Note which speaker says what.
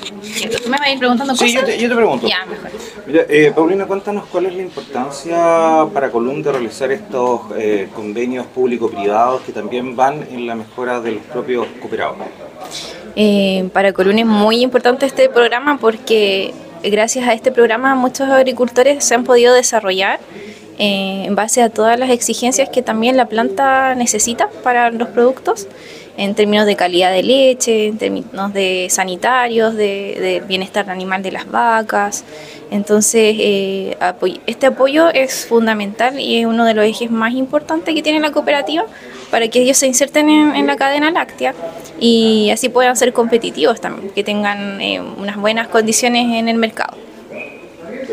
Speaker 1: ¿Cierto? ¿Tú me vas a ir preguntando
Speaker 2: Sí,
Speaker 1: cosas?
Speaker 2: yo te pregunto.
Speaker 1: Ya, mejor.
Speaker 2: Mira, Paulina, cuéntanos cuál es la importancia para Colum de realizar estos convenios público-privados que también van en la mejora de los propios cooperados.
Speaker 1: Para Colún es muy importante este programa porque gracias a este programa muchos agricultores se han podido desarrollar en base a todas las exigencias que también la planta necesita para los productos, en términos de calidad de leche, en términos de sanitarios, de bienestar animal de las vacas. Entonces, este apoyo es fundamental y es uno de los ejes más importantes que tiene la cooperativa para que ellos se inserten en la cadena láctea y así puedan ser competitivos también, que tengan unas buenas condiciones en el mercado.